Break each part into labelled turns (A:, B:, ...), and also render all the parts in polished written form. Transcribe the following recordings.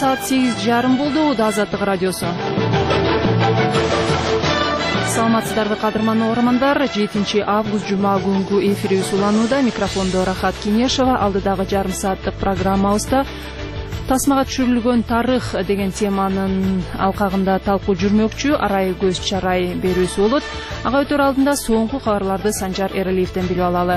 A: саат 8:30 болду. Азаттык радиосу. Саламатсыздарбы кадырман угармандар. 7 август жума күнгү эфирибиз уланууда. Микрофондо Рахат Кинешова. Алдыдагы жарым сааттык программабызда тасмага түшүрүлгөн тарых деген теманын алкагында талкуу жүрмөкчү. Арай көз чарай берүүсү болот. Ага өтөр алдында соңку кабарларды Санжар Эралиевден билип алалы.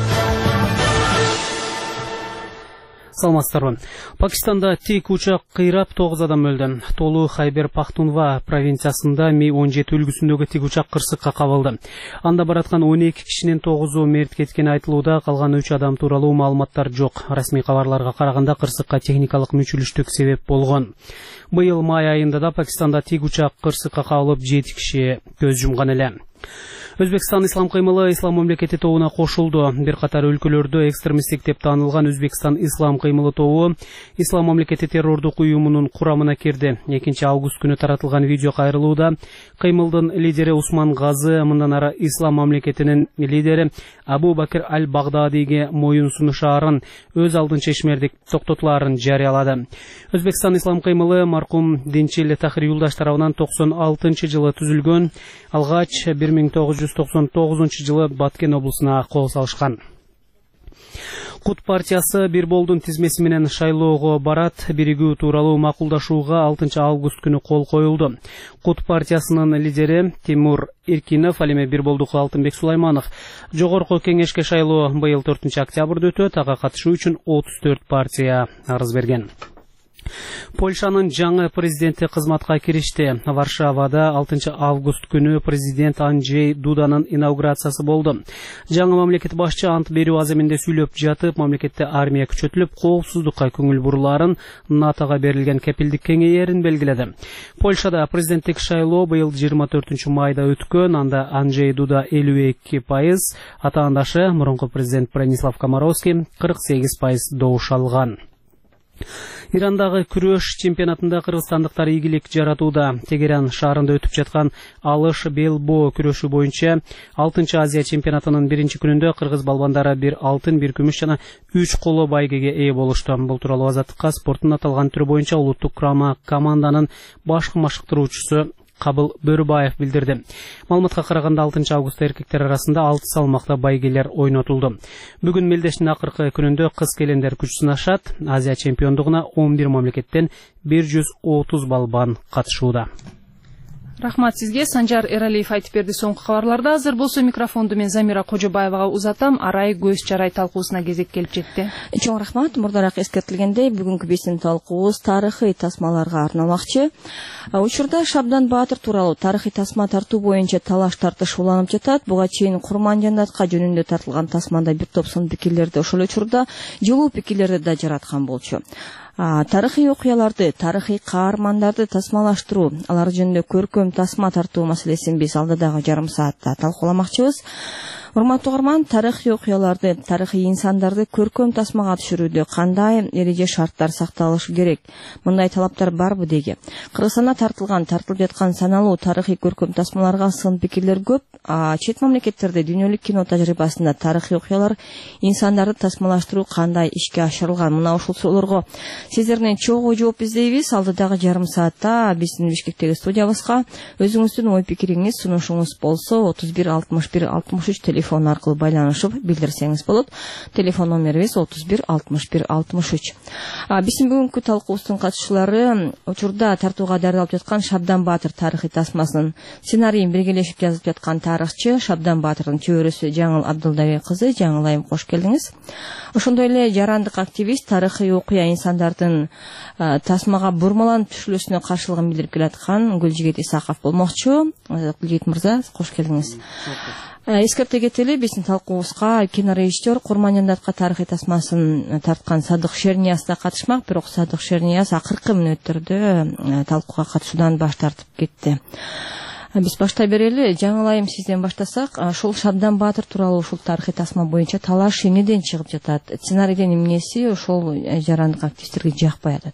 B: Саламатсыздарбы. Пакистанда тик учак кыйрап 9 адам өлдү. Толу Хайбер Пахтунва провинциясында Ми-17 үлгүсүндөгү тик учак кырсыкка кабылды. Анда бараткан 12 кишинин 9-у мерт кеткени айтылууда, калган 3 адам тууралуу маалыматтар жок. Расмий кабарларга караганда кырсыкка техникалык мүчүлүштүк себеп болгон. Быйыл май айында да Пакистанда тик учак кырсыкка кабылып 7 киши көз жумган эле. Өзбекстан ислам кыймылы ислам мамлекети тобуна кошулду. Бир катар өлкөлөрдө экстремисттик деп таанылган Өзбекстан ислам кыймылы тобу ислам мамлекети террордук уюмунун курамына кирди. 2 август күнү таратылган видео кайрылууда кыймылдын лидери Усман Газы мындан ары ислам мамлекетинин лидери Абу Бакр аль-Багдадиге моюн сунушаарын өз алдынча ишмердик токтотулаарын жарыялады. Өзбекстан ислам кыймылы маркум Динчил Тахир Юлдаш тарабынан 96-жылы түзүлгөн, алгач 1999 жылы Баткен облусуна кол салышкан. Кут партиясы бир болдун тизмеси менен шайлоого барат, биригүү тууралуу макулдашууга 6 август күнү кол коюлду. Кут партиясынын лидери Тимур Иркинов, ал эми бир болдук Алтынбек Сулайманов жогорку кеңешке шайлоо быйыл 4 октябрда өтөт. Ага катышуу үчүн 34 партия арыз берген. Польшанын жаңы президенти кызматка киришти. Варшавада 6 август күнү президент Анджей Дуданын инаугурациясы болду. Жаңы мамлекет башчы ант берүү аземинде сүйлөп жатып, мамлекетте армия күчөтүлүп, коопсуздукка көңүл бурулаарын, НАТОга берилген кепилдик кеңейерин белгиледи. Польшада президенттик шайлоо быйыл 24 майда өткөн. Анда Анджей Дуда 52%, атаандашы мурунку президент Бранислав Комаровский 48% добуш алган. Ирандагы күрөш чемпионатында кыргызстандыктар ийгилик жаратууда. Тегеран шаарында өтүп жаткан алыш белбо күрөшү боюнча 6 Азия чемпионатынын 1 күнүндө кыргыз балбандары 1 алтын, 1 күмүш жана 3 коло байгеге ээ болушту. Бул тууралуу Азаттыкка спорттун аталган түрү боюнча улуттук курама команданын башкы машыктыруучусу Кабыл Бөрүбаев билдирди. Маалыматка караганда 6 августта эркектер арасында 6 салмакта байгелер ойнотулду. Бүгүн мелдештин акыркы күнүндө кыз келендер күч сынашат. Азия чемпиондугуна 11 мамлекеттен 130 балбан катышууда.
A: Рахмат сизге. Санжар Эралиев айтып берди соңку кабарларда. Азыр болсо микрофонду мен Замира Кожобаевага узатам. Арай көз чарай талкуусуна кезек келип жетти.
C: Чоң рахмат. Мурдараак эскертилгендей, бүгүнкү биздин талкуубуз тарыхый тасмаларга арналмакчы. Учурда Шабдан Баатыр тууралуу тарыхый тасма тартуу боюнча талаш тартыш уланып жатат. Буга чейин Курман-Жандатка жөнүндө тартылган тасмада бир топ сын пикирлерди ошол учурда жылуу пикирлерди да жараткан болчу. Тарыхый окуяларды, тарыхый каармандарды тасмалаштыруу, алар жөнүндө көркөм тасма тартуу маселесин биз алдыдагы жарым саатта талкууламакчыбыз. Урматтуу угарман, тарыхый окуяларды, тарыхый инсандарды көркөм тасмага түшүрүүдө кандай эреже шарттар сакталышы керек? Мындай талаптар барбы деги? Кыргызстанда тартылып жаткан саналуу тарыхый көркөм тасмаларга сын пикирлер көп. Чет мамлекеттерде дүйнөлүк кино тажрыйбасында тарыхый окуялар, инсандарды тасмалаштыруу кандай ишке ашырылган? Мына ушул суроолорго сиздерден чогуу жооп издейбиз. Алдыдагы жарым саатта биздин Бишкектеги студиябызга өзүңүздүн ой пикириңиз, сунушуңуз болсо 31 61 63 телефон аркылуу байланышып билдирсеңиз болот. Телефон номерибиз 31 61 63. Биздин бүгүнкү талкуубуздун катышчылары учурда тартууга даярдалып жаткан Шабдан Баатыр тарыхый тасмасынын сценарийин биргелешип жазып жаткан тарыхчы Шабдан Баатырдын чөбөрөсү Жаңыл Абдылдабек кызы. Жаңыл айым, кош келдиңиз. Ошондой эле жарандык активист, тарыхый окуя инсандардын тасмага бурмаланып түшүлүүсүнө каршылыгын билдирип келаткан Гүлжигит Исаков болмокчу. Гүлжигит мырза, кош келдиңиз. Эскерте кетели, биздин талкуубузга кинорежиссер Курман-Жандатка тарыхый тасмасын тарткан Садык Шернияз да катышмак, бирок Садык Шернияз акыркы мүнөттөрдө талкууга катышуудан баш тартып кетти. Биз баштай берели. Жаңыл айым, сизден баштасак, ушул Шабдан Баатыр тууралуу ушул тарыхый тасма боюнча талаш эмнеден чыгып жатат? Сценарийден эмнеси ошол жарандык активисттерге жакпай атат?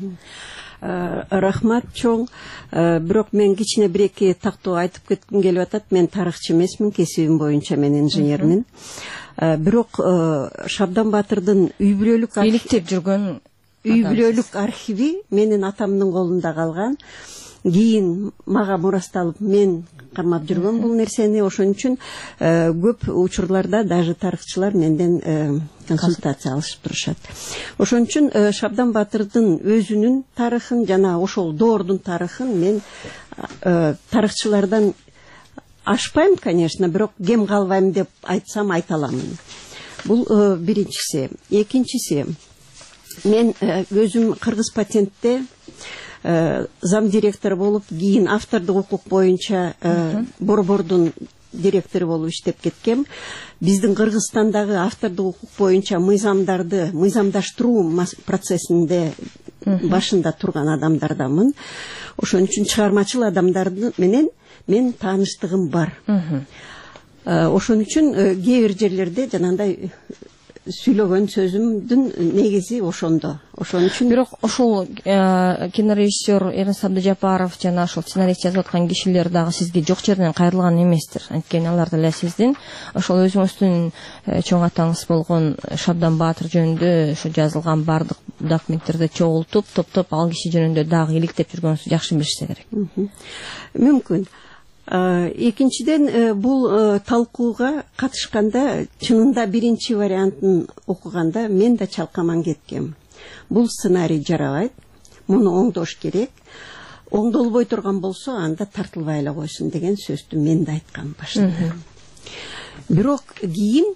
D: Рахмат чоң. Бирок мен кичине бир-эки тактоо айтып кетким келип атат. Мен тарыхчы эмесмин, кесибим боюнча мен инженермин. Бирок Шабдан Баатырдын үй бүлөлүк
C: иликтеп жүргөн
D: үй бүлөлүк архиви менин атамдын колунда калган. Кийин мага мурасталып мен кармап жүргөн бул нерсени. Ошон үчүн көп учурларда даже тарыхчылар менден консультация алышып турушат. Ошон үчүн Шабдан Батырдын өзүнүн тарыхын жана ошол доордун тарыхын мен тарыхчылардан ашпайм, конечно, бирок кем калбайм деп айтсам айта аламын. Бул биринчиси. Экинчиси, мен өзүм Кыргыз патентте зам директор болуп, кийин автордук укук боюнча борбордун директору болуп иштеп кеткем. Биздин Кыргызстандагы автордук укук боюнча мыйзамдаштыруу процессинде башында турган адамдардамын. Ошон үчүн чыгармачыл адамдар менен мен тааныштыгым бар. Ошон үчүн кээ бир жерлерде жанагындай сүйлөгөн сөзүмдүн негизи ошондо. Ошон үчүн
C: бирок ошол кинорежиссер Эрнест Абдыжапаров жана ошол сценарийди жазып аткан кишилер дагы сизге жок жерден кайрылган эместир. Анткени алар деле сиздин ошол өзүңүздүн чоң атаңыз болгон Шабдан Баатыр жөнүндө ошо жазылган бардык документтерди чогултуп, топтоп ал киши жөнүндө дагы иликтеп жүргөнүңүздү жакшы билишсе керек.
D: Мүмкүн. Экинчиден, бул талкууга катышканда чынында биринчи вариантын окуганда мен да чалкаман кеткем. Бул сценарий жарабайт, муну оңдош керек. Оңдолбой турган болсо, анда тартылбай эле койсун деген сөздү мен да айткам башында. Бирок кийин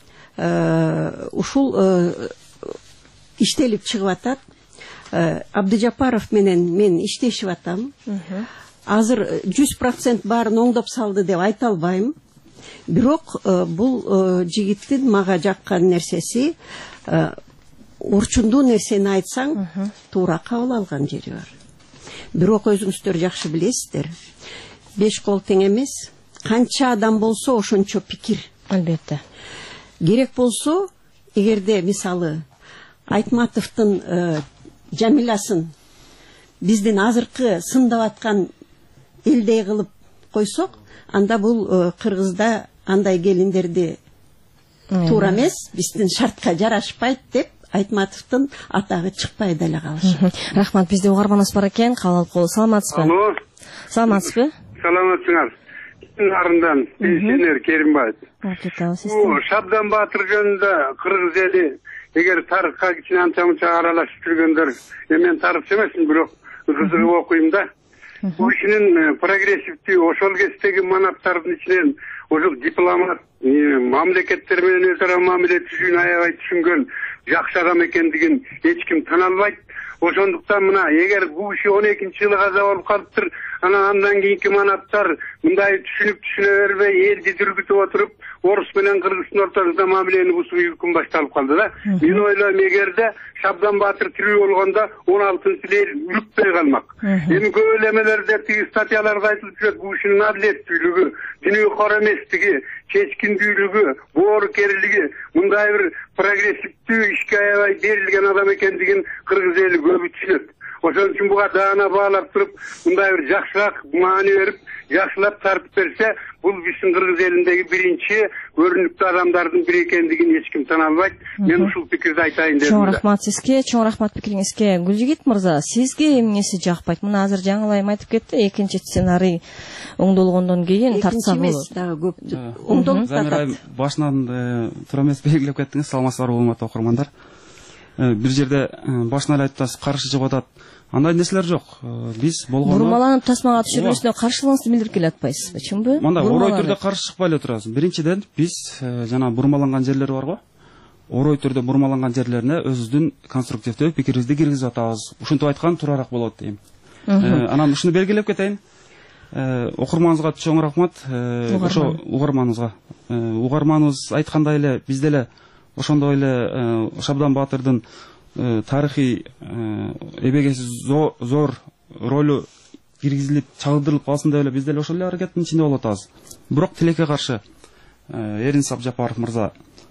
D: ушул иштелип чыгып атат. Абдыжапаров менен мен иштешип атам. Азыр 100% баарын оңдоп салды деп айта албайм. Бирок бул жигиттин мага жаккан нерсеси, урчундуу нерсени айтсаң, туура кабыл алган жери бар. Бирок өзүңүздөр жакшы билесиздер, 5 кол тең эмес, канча адам болсо ошончо пикир.
C: Албетте.
D: Керек болсо, эгерде мисалы Айтматовдун Жамилясын биздин азыркы сындап аткан элдей кылып койсок, анда бул Кыргызда андай келиндерди туура эмес, биздин шартка жарашпайт деп Айтматовдун атагы чыкпай деле калышат.
C: Рахмат, бизде угарманыбыз бар экен, кабыл алып коелу. Саламатсызбы?
E: Алло.
C: Саламатсызбы?
E: Саламатсыңар. Арындан пенсионер Керимбаев. Шабдан Баатыр жөнүндө Кыргыз эли эгер тарыхка кичине анча-мынча аралашып жүргөндөр, мен тарыхчы эмесмин, бирок кызыгып окуйм да. Бул кишинин прогрессивдүү ошол кездеги манаптардын ичинен ошол дипломат, мамлекеттер менен өз ара мамиле түзүүнү аябай түшүнгөн жакшы адам экендигин эч ким тана албайт. Ошондуктан мына эгер бул киши 12-жылы каза болуп калыптыр, андан кийинки манаптар мындай түшүнө бербей элди дүргүтүп отуруп, орус менен кыргыздын ортосунда мамилени бузуу үкүм башталып калды да. Мен ойлойм, эгерде Шабдан Баатыр тирүү болгондо 16-жылы эл үлүкпөй калмак. Эми көп эле эмелерде тиги статьяларда айтылып жүрөт, бул кишинин адилеттүүлүгү, дүйнөгө эместиги, чечкиндүүлүгү, боорукерлиги, мындай бир прогрессивдүү ишке аябай берилген адам экендигин Кыргыз эли көп түшүнөт. Ошон үчүн буга даана баалап туруп, мындай бир жакшыраак маани берип, жакшылап тартып берсе, бул биздин Кыргыз элиндеги биринчи көрүнүктүү адамдардын бири экендигин эч ким тана албайт. Мен ушул пикирди айтайын дедим.
C: Чоң рахмат сизге, чоң рахмат пикириңизге. Гүлжигит мырза, сизге эмнеси жакпайт? Мына азыр жаңылайым айтып кетти, экинчи сценарий оңдолгондон кийин тартса болот.
D: Дагы көп оңдолуп атат.
B: Башынан туура эмес белгилеп кеттиңиз. Саламатсыздарбы, урматтуу окурмандар. Бир жерде башынан эле айтасыз, каршы чыгып атат. Андай нерселер жок. Биз болгондо
C: бурмаланып тасмага түшүрүлүшүнө каршылыгыңызды билдирип келе атпайсызбы, чынбы?
B: Мындай орой түрдө каршы чыкпай эле турабыз. Биринчиден, биз жана бурмаланган жерлер барго, орой түрдө бурмаланган жерлерине өзүбүздүн конструктивдүү пикирибизди киргизип атабыз. Ушинтип айткан туурараак болот дейм. Анан ушуну белгилеп кетейин. Окурманыңызга чоң рахмат. Ошо угарманыбыз айткандай эле, биз деле ошондой эле Шабдан Баатырдын тарыхый эбегеси зор ролу киргизилип, чагылдырылып калсын деп эле биз деле ошол эле аракеттин ичинде болуп атабыз. Бирок тилекке каршы Эрнест Абдыжапаров мырза,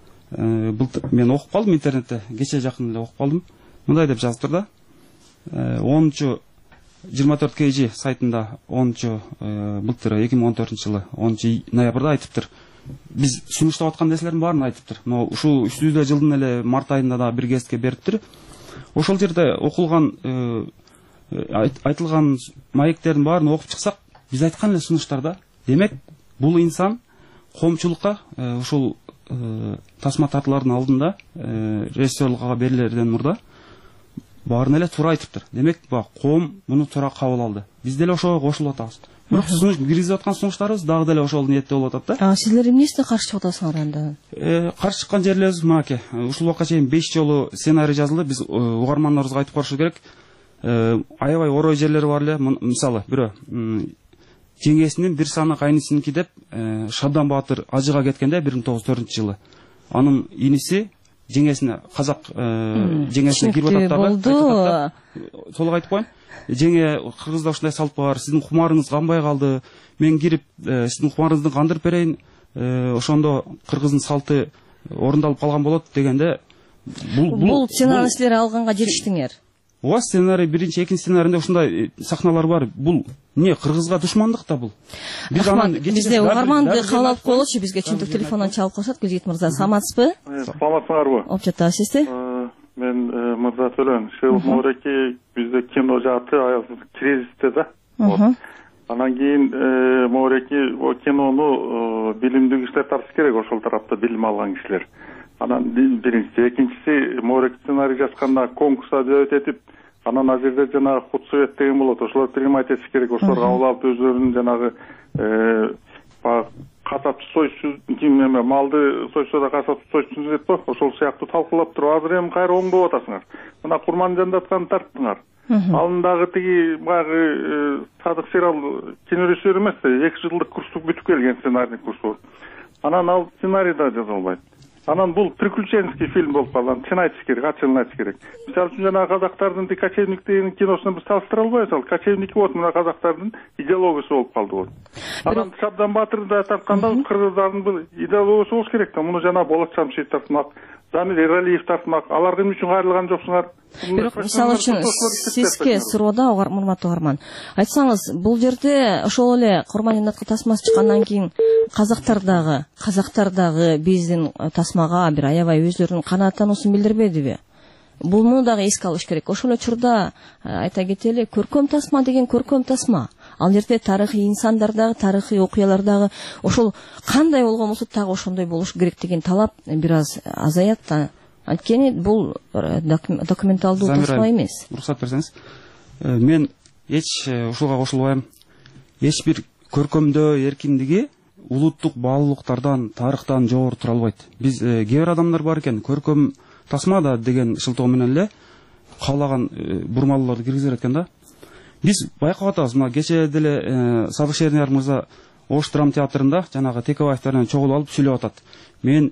B: мен окуп калдым интернетте, кече жакын эле окуп калдым. Мындай деп жазыптыр да. 24 KG сайтында былтыр 2014-жылы 10 ноябрда айтыптыр. Биз сунуштап аткан нерселердин баарын айтыптыр. Но ушул үстүбүздө жылдын эле март айында да бир кезге бериптир.
F: ошол жерде окулган айтылган маектердин баарын окуп чыксак, биз айткан эле сунуштарда, демек бул инсан коомчулукка ушул тасма тартылардын алдында режиссерлукка берилерден мурда баарын эле туура айтыптыр. Демек, коом муну туура кабыл алды. Биз деле ошого кошулуп атабыз. Бирок сунуш киргизип аткан сунуштарыбыз дагы деле ошол ниетте болуп атат да.
C: Силер эмнесине каршы чыгып атасыңар анда?
F: Каршы чыккан жерлерибиз маке. Ушул убакка чейин 5 жолу сценарий жазылды. Биз угармандарыбызга айтып коюш керек. Аябай орой жерлери бар эле. Мисалы, бирөө жеңесинин бир саны кайнысыныкы деп Шабдан Баатыр ажыга кеткенде 1904-жылы. Анын иниси жеңесине казак жеңесине кирип атат. Толук айтып коеюн. Жеңе кыргызда ушундай салт бар, сиздин кумарыңыз канбай калды, мен кирип сиздин кумарыңызды кандырып берейин, ошондо кыргыздын салты орундалып калган болот дегенде
C: бул сценарийни силер алганга жетиштиңер.
F: Ооба, сценарий биринчи, экинчи сценарийде ушундай сахналар бар. Бул эмне, кыргызга душмандык да бул.
C: Бизде угарманды каалап коелучу, бизге чынтык телефондон чалып коюшат. Гүлжигит мырза, саламатсызбы?
G: Саламатсыңарбы?
C: Опчата, сизди?
G: Мен Мырза Төлөн, Мореки бизде кино жааты кризисте да. Анан кийин Мореки кинону билимдүү кишилер тартыш керек, ошол тарапта билим алган кишилер. Анан биринчиси, экинчиси Морек сценарий жазганда конкурска дөбөт этип, анан ал жерде жанагы худсовет деген болот, ошолор принимать этиш керек, ошолор кабыл алып өзлөрүнүн жанагы касапчы сойчу эме малды сойчуда касапчы сойчусун дейт го, ошол сыяктуу талкуулап туруп азыр эми кайра оңдоп атасыңар. Мына Курманжандатканы тарттыңар. Анын дагы тиги баягы Садык Серал кинорежиссер эмес, 2 жылдык курсту бүтүп келген сценарийный курсу. Анан ал сценарий да жаза албайт. Анан бул приключенческий фильм болуп калган, чын айтыш керек, ачыгын айтыш керек. Мисалы үчүн жанагы казактардын Кочевник деген киносуна биз салыштыра албайбыз, ал Кочевник вот мына казактардын идеологиясы болуп калды вот. Анан Шабдан Баатырды тартканда кыргыздардын бул идеологиясы болуш керек да, муну жана Болот Шамшиев тартмак, Замир Эралиев тартмак, алар ким үчүн кайрылган жоксуңар?
C: Бирок мисалы үчүн сизге суроода, урматтуу угарман, айтсаңыз, бул жерде ошол эле Курманжандатка тасмасы чыккандан кийин казактардагы биздин тасмага бир аябай өзлөрүнүн канааттануусун билдирбедиби? Буну дагы эске алыш керек. Ошол учурда айта кетели, көркөм тасма деген көркөм тасма. Ал жерде тарыхый инсандардагы, тарыхый окуялардагы ошол кандай болгон болсо так ошондой болуш керек деген талап бир аз азаят да. Анткени бул документалдуу тасма эмес.
F: Уруксат берсеңиз, мен эч ушуга кошулбайм. Эч бир көркөмдөө эркиндиги улуттук баалуулуктардан, тарыхтан жогору тура албайт. Биз кээ бир адамдар бар экен, көркөм тасма да деген шылтоо менен эле каалаган бурмалууларды киргизет экен да. Биз байкап атабыз, мына кечээ деле Садык Шернияр мырза Ош драма театрында жанагы Текебаевдер менен чогулуп алып сүйлөп атат. Мен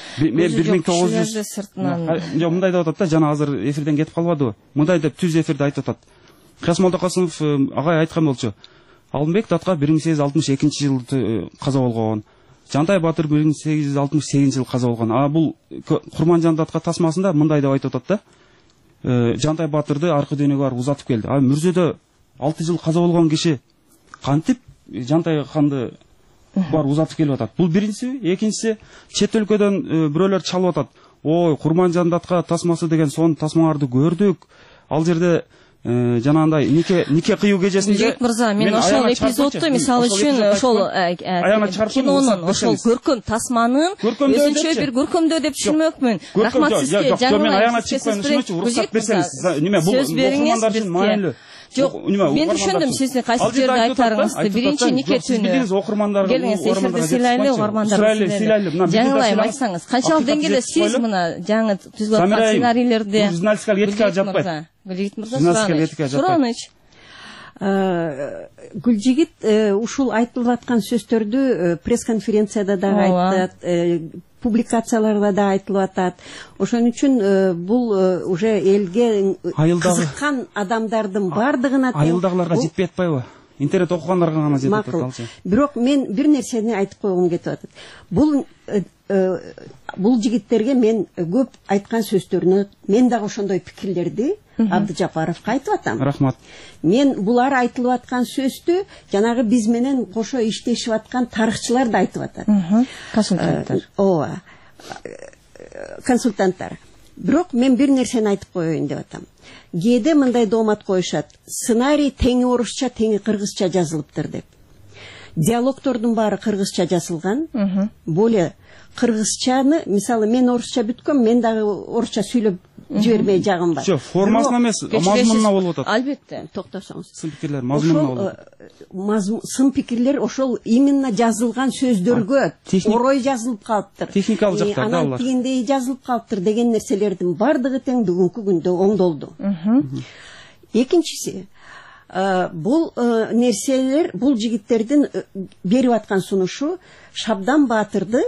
F: 1900 жок, мындай деп атат да, жана азыр эфирден кетип калбадыбы? Мындай деп түз эфирде айтып атат. Кыяс Молдокасымов агай айткан болчу. Алымбек Татка 1862-жылы каза болгон. Жантай Батыр 1868-жылы каза болгон. Бул Курманжандатка тасмасында мындай деп айтып атат да. Жантай Батырды аркы дүйнөгө барып узатып келди. Мүрзөдө 6 жыл каза болгон киши кантип Жантай ханды бар узатып келип атат. Бул биринчиси, экинчиси чет өлкөдөн бирөөлөр чалып атат. Ой, Курманжандатка тасмасы деген сон тасмаңарды көрдүк. Ал жерде жанагындай нике кыюу кечесинде
C: Жигит мырза, мен ошол эпизодду мисалы үчүн ошол кинонун ошол көркөм тасманын өзүнчө бир көркөмдөө деп түшүнмөкмүн. Рахмат сизге. Сөз бериңиз. Жок, мен түшүндүм сиздин кайсы жерде айтарыңызды. Биринчи нике түнү. Келиңиз, эфирде сыйлайлы, угармандарды сыйлайлы. Жаңылайым айтсаңыз, канчалык деңгээлде сиз мына жаңы түзүлүп аткан сценарийлерде журналисткалык этикага жаппайт. Гүлжигит мырза, сураныч.
D: Гүлжигит ушул айтылып аткан сөздөрдү пресс-конференцияда дагы айтат, публикацияларда да айтылып атат. Ошон үчүн бул уже элге кызыккан адамдардын бардыгына
F: айылдагыларга жетпей атпайбы? Интернет окугандарга гана жетип атат.
D: Бирок мен бир нерсени айтып койгум кетип атат. Бул жигиттерге мен көп айткан сөздөрүнө мен дагы ошондой пикирлерди Абдыжапаровго айтып атам.
F: Рахмат.
D: Мен булар айтылып аткан сөздү жанагы биз менен кошо иштешип аткан тарыхчылар да айтып атат.
C: Консультанттар.
D: Ооба. Консультанттар. Бирок мен бир нерсени айтып коеюн деп атам. Кээде мындай доомат коюшат. Сценарий теңи орусча, теңи кыргызча жазылыптыр деп. Диалогтордун баары кыргызча жазылган. Более кыргызчаны, мисалы мен орусча бүткөм, мен дагы орусча сүйлөп жибермей жагым бар.
F: Жок, формасына эмес, мазмунуна болуп атат.
D: Албетте, токтосоңуз.
F: Сын пикирлер мазмунуна болуп.
D: Сын пикирлер ошол именно жазылган сөздөргө орой жазылып калыптыр.
F: Техникалык жактар да
D: алар. Тигиндей жазылып калыптыр деген нерселердин бардыгы тең бүгүнкү күндө оңдолду. Экинчиси, бул нерселер, бул жигиттердин берип аткан сунушу Шабдан Баатырды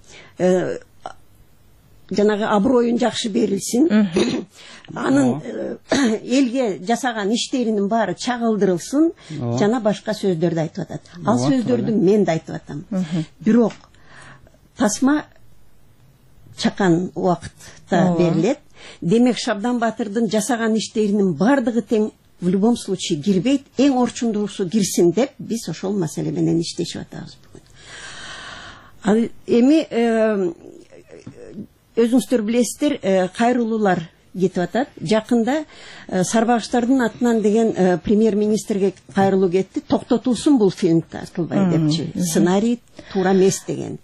D: жанагы аброюн жакшы берилсин. Анын элге жасаган иштеринин баары чагылдырылсын, жана башка сөздөрдү айтып атат. Ал сөздөрдү мен да айтып атам. Бирок тасма чакан убакытта берилет. Демек Шабдан Баатырдын жасаган иштеринин бардыгы тең в любом случае кирбейт, эң орчундуусу кирсин деп биз ошол маселе менен иштешип атабыз бүгүн. Ал эми өзүңүздөр билесиздер, кайрылуулар кетип атат. Жакында Сарбагычтардын атынан деген премьер-министрге кайрылуу кетти. Токтотулсун бул фильм тартылбай депчи. Сценарий туура эмес деген.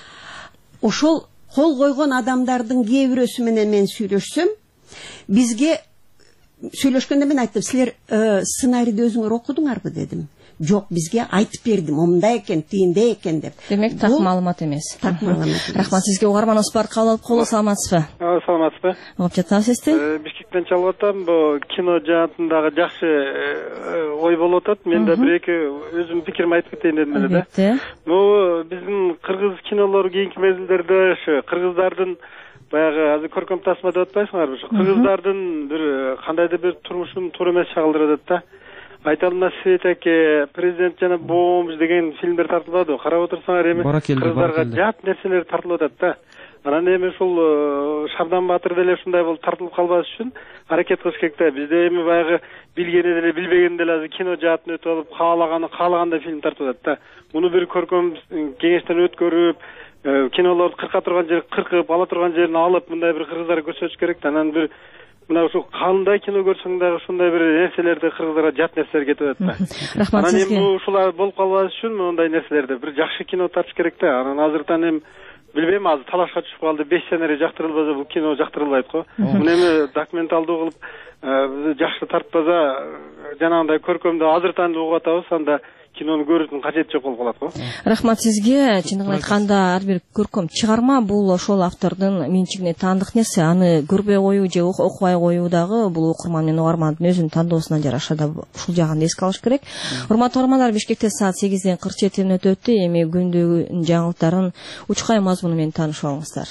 D: Ошол кол койгон адамдардын кээ бирөөсү менен мен сүйлөшсөм, бизге сүйлөшкөндө мен айттым, силер сценарийди өзүңөр окудуңарбы дедим. Жок, бизге айтып бердим, мындай экен, тигиндей экен деп.
C: Демек так маалымат эмес. Так маалымат эмес. Рахмат сизге, угарманыбыз бар, кабыл алып коелу. Саламатсызбы?
H: Саламатсызбы?
C: Угуп жатабыз сизди.
H: Бишкектен чалып атам, бу кино жаатындагы жакшы ой болуп атат. Мен да бир эки өзүмдүн пикиримди айтып кетейин дедим эле да.
C: Албетте.
H: Бу биздин кыргыз кинолору кийинки мезгилдерде ошо кыргыздардын баягы азыр көркөм тасма деп атпайсыңарбы? Ошо кыргыздардын бир кандайдыр бир турмушун туура эмес чагылдырып атат да. Айталмас Светаке, президент жана бомж деген фильмдер тартылады. Карап отурсаңар эми кыргыздарга жат нерселер тартылып атат да. Анан эми ушул Шабдан Баатыр деле ушундай болуп тартылып калбаш үчүн аракет кылыш керек да. Бизде эми баягы билгени деле билбегени деле азыр кино жаатын өтүп алып, каалагандай фильм тартып атат да. Муну бир көркөм кеңештен өткөрүп, кинолорду кырка турган жери кыркып, ала турган жерин алып, мындай бир кыргыздарга көрсөтүш керек да. Анан бир мына ушу кандай кино көрсөң дагы ушундай бир нерселерди кыргыздарга жат нерселер кетип атат да.
C: Рахмат сизге.
H: Анан эми ушулар болуп калбаш үчүн мындай нерселерди бир жакшы кино тартыш керек да. Анан азыртан эми билбейм, азыр талашка түшүп калды. 5 сценарий жактырылбаса бул кино жактырылбайт го. Муну эми документалдуу кылып жакшы тартпаса жанагындай көркөмдү азыртан угуп атабыз, анда кинону көрүүнүн кажети жок болуп калат го.
C: Рахмат сизге. Чындыгын айтканда, ар бир көркөм чыгарма бул ошол автордун менчигине таандык нерсе. Аны көрбөй коюу же окубай коюу дагы бул окурман менен угармандын өзүнүн тандоосуна жараша да ушул жагын эске алыш керек. Урматтуу угармандар, Бишкекте саат 8:47 өтүп өттү. Эми күндүн жаңылыктарын учкай мазмуну менен таанышып алыңыздар.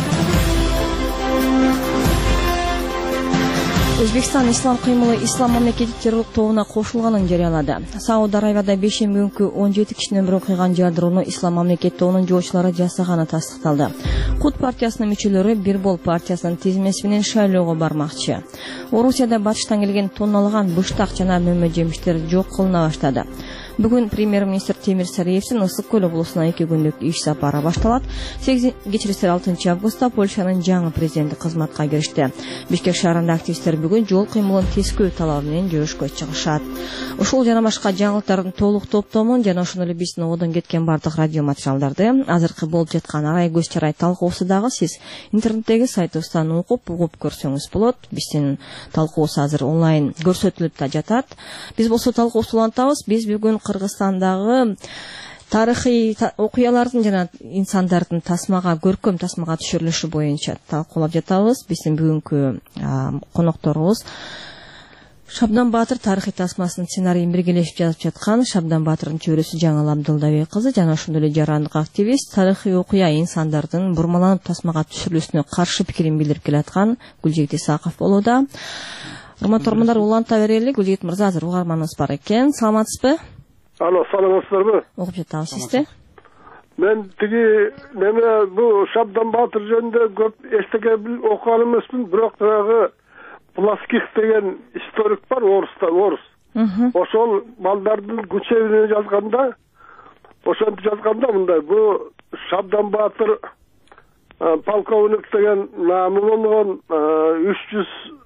C: Өзбекстан Ислам кыймылы Ислам мамлекети террорлук тобуна кошулганын жарыялады. Сауд Арабияда 5шемби күнкү 17 кишинин бирөө кыйган жардырууну Ислам мамлекети тобунун жоочулары жасаганы тастыкталды. Кут партиясынын мүчөлөрү Бирбол партиясынын тизмеси менен шайлоого бармакчы. Орусияда батыштан келген тонналаган быштак жана мөмө жемиштер жок кылына баштады. Бүгүн премьер-министр Темир Сариевдин Ысык көл облусуна 2 күндүк иш сапары башталат. 6 августта Польшанын жаңы президенти кызматка киришти. Бишкек шаарында активисттер бүгүн жол кыймылын тескөө талабы менен жүрүшкө чыгышат. Ушул жана башка жаңылыктардын толук топтомун жана ошондой эле биздин одон кеткен бардык радио материалдарды азыркы болуп жаткан арай көз чарай талкуусу дагы сиз интернеттеги сайтыбыздан угуп көрсөңүз болот. Биздин талкуубуз азыр онлайн көрсөтүлүп да жатат. Биз болсо талкуубузду улантабыз. Биз бүгүн Кыргызстандагы тарыхый окуялардын жана инсандардын тасмага, көркөм тасмага түшүрүлүшү боюнча талкуулап жатабыз. Биздин бүгүнкү конокторубуз Шабдан Баатыр тарыхый тасмасынын сценарийин биргелешип жазып жаткан Шабдан Баатырдын чөйрөсү Жаңыл Абдылдабек кызы жана ошондой эле жарандык активист, тарыхый окуя инсандардын бурмаланып тасмага түшүрүлүшүнө каршы пикирин билдирип келаткан Гүлжигит Исаков болууда. Урматтуу угармандар, уланта берели. Гүлжигит мырза, азыр угарманыбыз бар экен. Саламатсызбы?
I: Алло, саламатсыздарбы?
C: Угуп жатабыз сизди.
I: Мен тиги неме бу Шабдан Баатыр жөнүндө көп эстеге окуган эмесмин, бирок дагы Пласких деген историк бар, орус. Ошол балдардын күчөбүнө жазганда, ошентип жазганда мындай, бу Шабдан Баатыр полковник деген намы болгон 300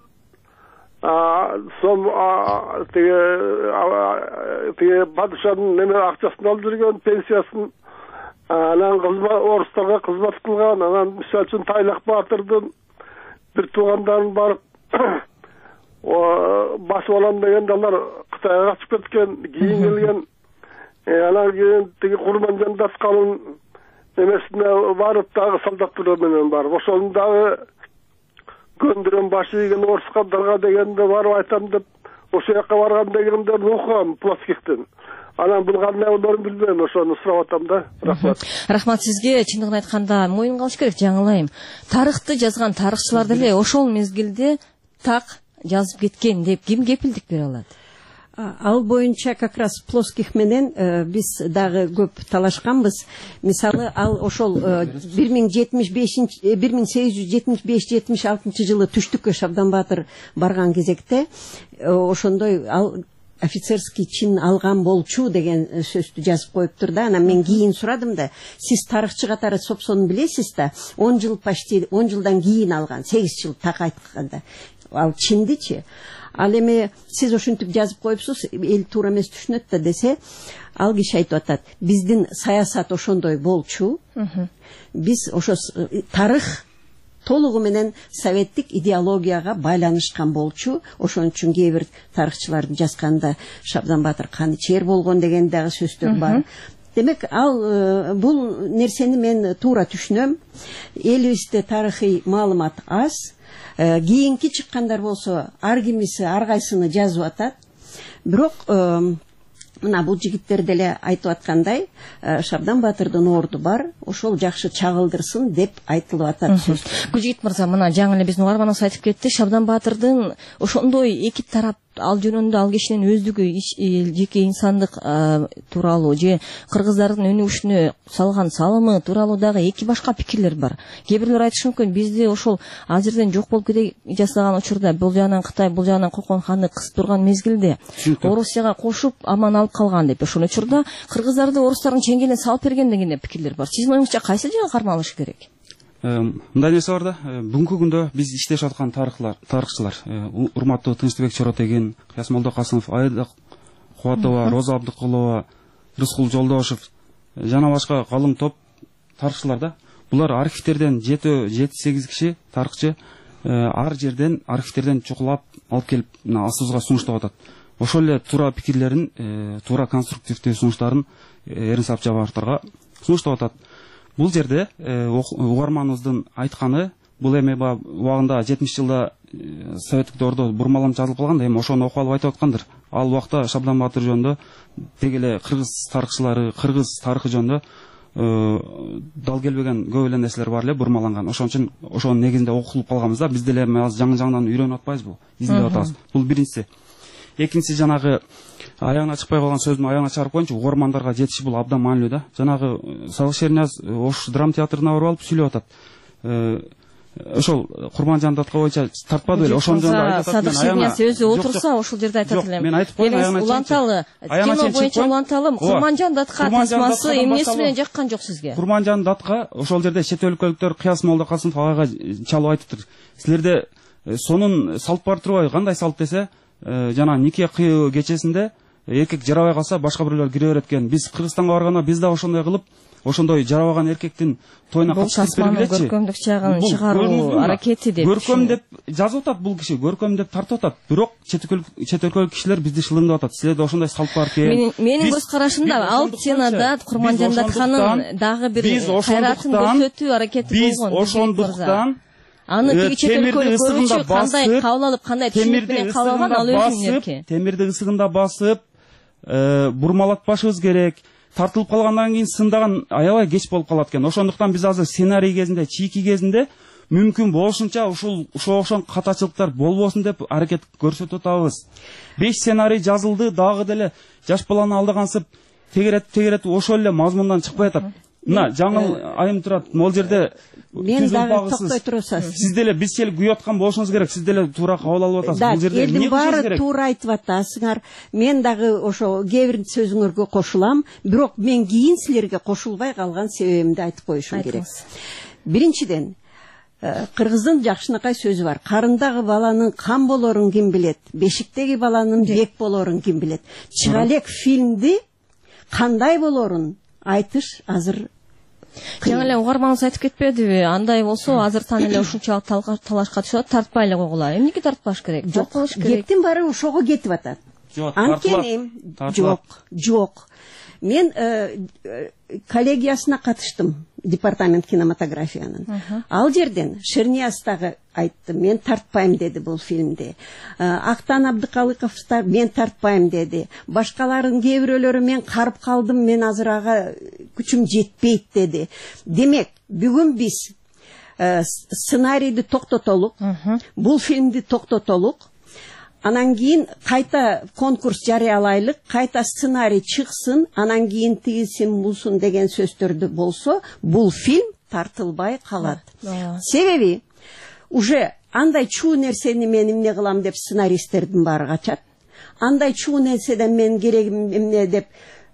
I: сом тиги падышанын неме акчасын алып жүргөн, пенсиясын. Анан орустарга кызмат кылган. Анан мисалы үчүн Тайлак Батырдын бир туугандарын барып басып алам дегенде алар Кытайга качып кеткен, кийин келген. Анан кийин тиги Курманжан Даткалын немесине барып дагы солдаттар менен барып, ошонун дагы көндүрөн башы ийген орускалдарга дегенде барып айтам деп, ошол жака барган дегенде уккам плоскихтен. Анан бул кандай болорун билбейм, ошону сурап атам да. Рахмат.
C: Рахмат сизге. Чындыгын айтканда моюнга алыш керек, жаңылайм. Тарыхты жазган тарыхчылар деле ошол мезгилде так жазып кеткен деп ким кепилдик бере алат?
D: Ал боюнча как раз плоских менен биз дагы көп талашканбыз. Мисалы, ал ошол 1875-76 жылы Түштүккө Шабдан Батыр барган кезекте ошондой ал офицерский чин алган болчу деген сөздү жазып коюптур да. Анан мен кийин сурадым да, сиз тарыхчы катары сопсону билесиз да, 10 жыл почти 10 жылдан кийин алган, 8 жыл так айтканда. Ал чиндичи. Ал эми сиз ошентип жазып коюпсуз, эл туура эмес түшүнөт да десе, ал киши айтып атат, биздин саясат ошондой болчу. Биз ошо тарых толугу менен советтик идеологияга байланышкан болчу. Ошон үчүн кээ бир тарыхчылардын жазганда Шабдан Батыр каны чер болгон деген дагы сөздөр бар. Демек, ал бул нерсени мен туура түшүнөм. Элибизде тарыхый маалымат аз. Кийинки чыккандар болсо ар кимиси ар кайсыны жазып атат. Бирок мына бул жигиттер деле айтып аткандай, Шабдан Батырдын орду бар, ошол жакшы чагылдырсын деп айтылып атат сөз.
C: Гүлжигит мырза, мына жаңы эле биздин угарманыбыз айтып кетти, Шабдан Батырдын ошондой эки тарап ал жөнүндө ал кишинин өздүгү жеке инсандык тууралуу же кыргыздардын өнүгүшүнө салган салымы тууралуу дагы эки башка пикирлер бар. Кээ бирлер айтышы мүмкүн, бизди ошол азырден жок болуп кете жасаган учурда бул жагынан Кытай, бул жагынан Кокон ханы кысып турган мезгилде Орусияга кошуп аман алып калган деп, ошол учурда кыргыздарды орустардын чеңгелине салып берген деген пикирлер бар. Сиздин оюңузча кайсы жагы кармалыш керек?
F: Мындай нерсе бар да, бүгүнкү күндө биз иштешип аткан тарыхчылар, урматтуу Тынчтыбек Чоротеген, Кыясмолдо Касымов, Айда Кубатова, Роза Абдыкулова, Рыскул Жолдошев жана башка калың топ тарыхчылар да. Булар архивтерден 7-8 киши тарыхчы ар жерден архивтерден чукулап алып келип астыбызга сунуштап атат. Ошол эле туура пикирлерин, туура конструктивдүү сунуштарын Эрин Сапчабаевдарга сунуштап атат. Бул жерде угарманыбыздын айтканы, бул эми убагында 70 жылда советтик доордо бурмаланып жазылып калган да, эми ошону окуп алып айтып аткандыр. Ал убакта Шабдан Батыр жөнүндө деги эле кыргыз тарыхчылары, кыргыз тарыхы жөнүндө дал келбеген көп эле нерселер бар эле бурмаланган. Ошон үчүн ошонун негизинде окулуп калганбыз да, биз деле жаңы-жаңыдан үйрөнүп атпайбызбы? Издеп атабыз. Бул биринчиси. Экинчиси, жанагы аягына чыкпай калган сөздүн аягына чыгарып коюнчу, угармандарга жетиши бул абдан маанилүү да. Жанагы Сагыш Шернияз Ош драма театрына барып алып сүйлөп атат. Ошол Курманжан Датка боюнча тартпады беле, ошон жөнүндө айтат.
C: Сагыш Шернияз өзү отурса ошол жерде айтат элем.
F: Мен айтып коюм, аягына
C: уланталы, кино боюнча уланталы Курманжан Датка тасмасы эмнеси менен жаккан жок сизге?
F: Курманжан Датка ошол жерде чет өлкөлүктөр Кыясмолдо Касымов ага чалып айтыптыр. Силерде сонун салт бар турбайбы? Кандай салт десе, жана нике кыйыы кечесинде эркек жарабай калса башка бирөөлөр кире берет экен. Биз Кыргызстанга барганда биз да ошондой кылып, ошондой жарабаган эркектин тоюна катышып бергилечи.
C: Бул көркөмдүк жагын чыгаруу аракети деп.
F: Көркөм деп жазып атат бул киши, көркөм деп тартып атат. Бирок чет өлкөлүк кишилер бизди шылымдап атат. Силерде ошондой салт бар экен.
C: Менин көз карашымда ал сценада Курманжан Датканын дагы бир кайратын көрсөтүү аракети болгон.
F: Биз ошондуктан
C: аны тиги чет өлкөлүк көрүүчү кандай кабыл алып, кандай түшүнүк менен кабыл алган, ал өзүнүн эрки.
F: Темирди ысыгында басып, бурмалатпашыбыз керек. Тартылып калгандан кийин сындаган аябай кеч болуп калат экен. Ошондуктан биз азыр сценарий кезинде, чийки кезинде мүмкүн болушунча ошол окшон катачылыктар болбосун деп аракет көрсөтүп атабыз. 5 сценарий жазылды, дагы деле жаш баланы алдагансып тегеретип ошол эле мазмундан чыкпай атат. Мына жаңыл айым турат, могул жерде
D: мен дагы токтой турсам,
F: сиз деле биз сел күйүп аткан болушуңуз керек, сиз деле туура кабыл алып атасыз.
D: Бул жерде эмне баары туура айтып атасыңар. Мен дагы ошо кээ бир сөзүңөргө кошулам, бирок мен кийин силерге кошулбай калган себебимди айтып коюшум керек. Биринчиден, кыргыздын жакшынакай сөзү бар. Карындагы баланын кам болорун ким билет, бешиктеги баланын бек болорун ким билет. Чыга элек фильмди кандай болорун айтыш азыр
C: жаңы эле угармаңыз айтып кетпедиби? Андай болсо азыртан эле ушунчалык талашка түшөт, тартпай эле койгула. Эмнеге тартпаш керек? Жок кылыш керек.
D: Кептин баары ошого кетип атат. Анткени жок. Мен коллегиясына катыштым, департамент кинематографиянын. Ал жерден Шернияз дагы айтты, мен тартпайм деди бул фильмди. Актан Абдыкалыков да мен тартпайм деди. Башкалардын кээ бирөөлөрү мен карып калдым, мен азыр ага күчүм жетпейт деди. Демек, бүгүн биз сценарийди токтотолук, бул фильмди токтотолук. Анан кийин кайта конкурс жарыялайлык, кайта сценарий чыксын, анан кийин тигисин булсун деген сөздөрдү болсо, бул фильм тартылбай калат. Себеби уже андай чуу нерсени мен эмне кылам деп сценаристтердин баары качат. Андай чуу нерседен мен керегим эмне деп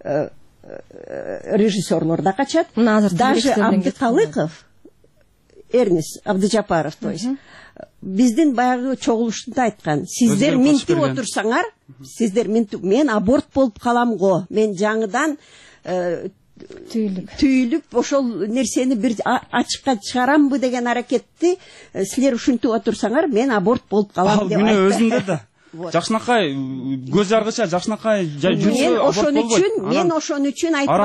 D: режиссерлор да качат. Даже Абдыкалыков, Эрнис Абдыжапаров, то есть биздин баягы чогулуштунда айткан, сиздер минтип отурсаңар, мен аборт болуп калам го, мен жаңыдан түйүлүп ошол нерсени бир ачыкка чыгарамбы деген аракетти силер ушинтип отурсаңар, мен аборт болуп калам деп айтты.
F: Ал өзүндө да жакшынакай көз жаргыча, жакшынакай жүрсө
D: мен ошон үчүн айтып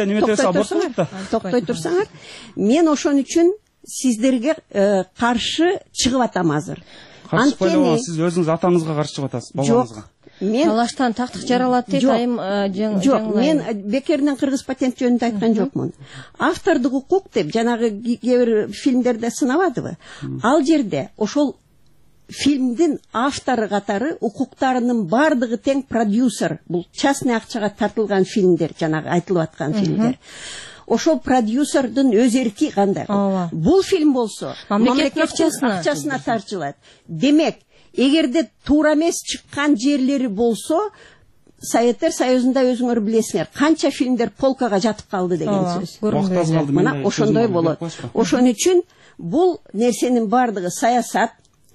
D: атам. Токтой турсаңар, мен ошон үчүн сиздерге каршы чыгып атам азыр.
F: Анткени сиз өзүңүз атаңызга каршы чыгып атасыз, балаңызга.
C: Мен талаштан тактык жаралат дейт айым
D: жок, мен бекерден кыргыз патент жөнүндө айткан жокмун. Автордук укук деп жанагы кээ бир фильмдерде сынабадыбы? Ал жерде ошол фильмдин автору катары укуктарынын бардыгы тең продюсер. Бул частный акчага тартылган фильмдер, жанагы айтылып аткан фильмдер. Ошол продюсердин өз эрки кандай? Бул фильм болсо мамлекеттин акчасына тартылат. Демек, эгерде туура эмес чыккан жерлери болсо, Советтер Союзунда өзүңөр билесиңер, канча фильмдер полкага жатып калды деген сөз. Мына ошондой болот. Ошон үчүн бул нерсенин бардыгы саясат.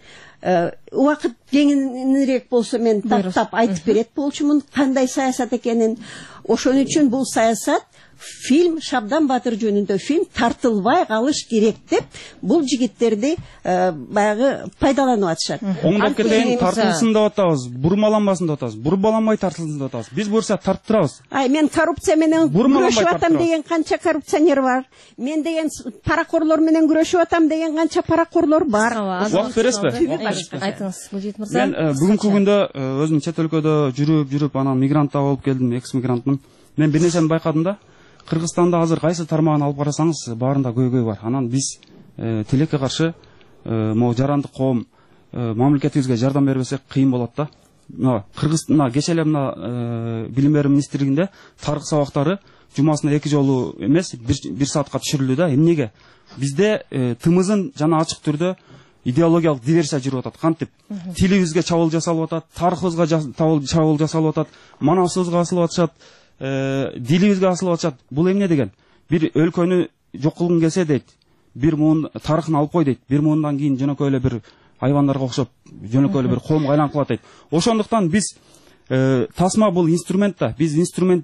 D: Убакыт кеңирээк болсо мен тактап айтып берет болчумун кандай саясат экенин. Ошон үчүн бул саясат фильм Шабдан Батыр жөнүндө фильм тартылбай калыш керек деп бул жигиттерди баягы пайдаланып атышат.
F: Оңдоп кетейин, тартылсын деп атабыз, бурмаланбасын деп атабыз. Бурмаланбай тартылсын деп атабыз. Биз бурса тартып турабыз.
D: Мен коррупция менен күрөшүп атам деген канча коррупционер бар. Мен деген паракорлор менен күрөшүп атам деген канча паракорлор бар.
F: Убакыт бересизби?
C: Айтыңыз, Гүлжит мырза.
F: Мен бүгүнкү күндө өзүм чет өлкөдө жүрүп, анан мигрант да болуп келдим, экс-мигрантмын. Мен бир нерсени байкадым да. Кыргызстанда азыр кайсы тармагын алып карасаңыз, баарында көйгөй бар. Анан биз тилекке каршы могу жарандык коом мамлекетибизге жардам бербесек кыйын болот да. Кыргызстанда кече эле мына билим берүү министрлигинде тарых сабактары жумасына 2 жолу эмес, 1 саатка түшүрүлдү да. Эмнеге? Бизде тымызын жана ачык түрдө идеологиялык диверсия жүрүп атат. Кантип? Тилибизге чабуул жасалып атат, тарыхыбызга чабуул жасалып атат, манасыбызга асылып атышат. Дилибизге асылып атышат. Бул эмне деген? Бир өлкөнү жок кылгың келсе дейт, бир муун тарыхын алып кой дейт. Бир муундан кийин жөнөкөй эле бир айвандарга окшоп, жөнөкөй эле бир коомго айланып калат дейт. Ошондуктан биз тасма бул инструмент да. Биз инструмент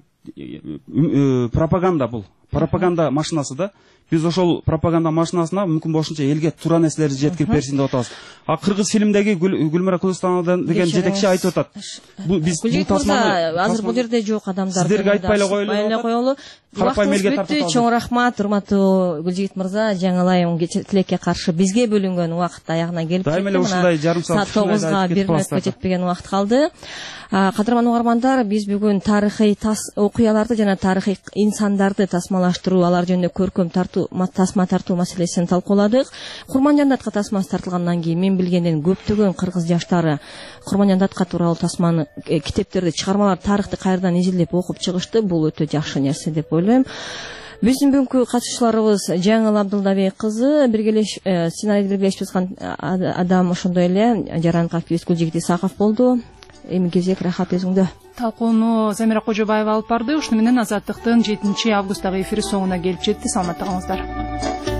F: пропаганда бул. Пропаганда машинасы да. Биз ошол пропаганда машинасына мүмкүн болушунча элге туура нерселерди жеткирип берсин деп атабыз. Кыргыз фильмдеги Гүлмира Кулустанова деген жетекчи айтып атат. Биз бул тасманы
C: азыр бул жерде жок адамдар.
F: Сиздерге айтпай эле коелу.
C: Карапайым элге тартып. Чоң рахмат, урматтуу Гүлжит мырза. Жаңылайым тилекке каршы бизге бөлүнгөн убакыт аягына келип жетти.
F: Дайыма эле ушундай жарым саат
C: 9-га 1 мүнөткө жетпеген убакыт калды. Кадырман угармандар, биз бүгүн тарыхый окуяларды жана тарыхый инсандарды тасмалаштыруу, алар жөнүндө көркөм тасма тартуу маселесин талкууладык. Курманжандатка тасмасы тартылгандан кийин мен билгенден көптөгөн кыргыз жаштары Курманжандатка тууралуу тасманы, китептерди, чыгармалар, тарыхты кайрадан изилдеп окуп чыгышты. Бул өтө жакшы нерсе деп ойлойм. Биздин бүгүнкү катышуучуларыбыз Жаңыл Абдылдабек кызы, сценарийди биргелешип жазган адам ошондой эле жарандык активист Гүлжигит Исаков болду. Эми кезек рахат өзүңдө.
A: Талкууну Замира Кожобаева алып барды. Ушуну менен Азаттыктын 7 августтагы эфири соңуна келип жетти. Саламатта калыңыздар.